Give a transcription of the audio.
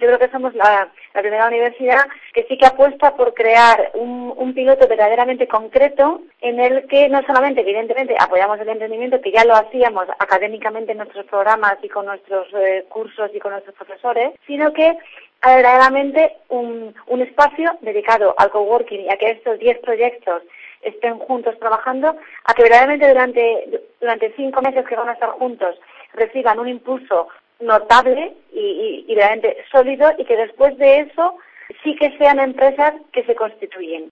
yo creo que somos la primera universidad que sí que apuesta por crear un piloto verdaderamente concreto en el que no solamente, evidentemente, apoyamos el emprendimiento, que ya lo hacíamos académicamente en nuestros programas y con nuestros cursos y con nuestros profesores, sino que verdaderamente un espacio dedicado al coworking y a que estos 10 proyectos estén juntos trabajando, a que verdaderamente durante 5 meses que van a estar juntos reciban un impulso notable y realmente sólido, y que después de eso sí que sean empresas que se constituyen.